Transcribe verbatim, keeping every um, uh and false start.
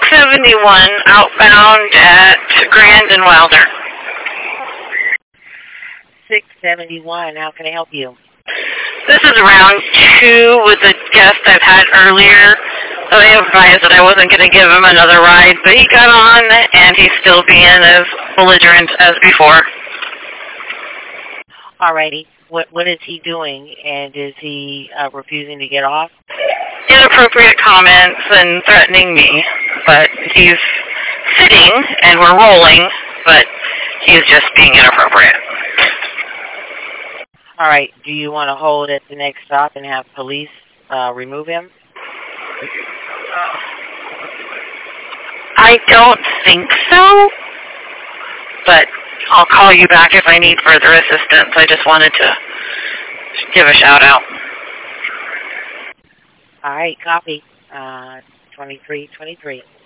seventy-one outbound at Grand and Wilder. six seventy-one, how can I help you? This is round two with a guest I've had earlier. So I advised that I wasn't going to give him another ride, but he got on, and he's still being as belligerent as before. Alrighty. What what is he doing, and is he uh, refusing to get off? Inappropriate comments and threatening me, but he's sitting, and we're rolling, but he's just being inappropriate. All right. Do you want to hold at the next stop and have police uh, remove him? I don't think so, but I'll call you back if I need further assistance. I just wanted to give a shout out. All right. Copy. Uh, twenty-three twenty-three.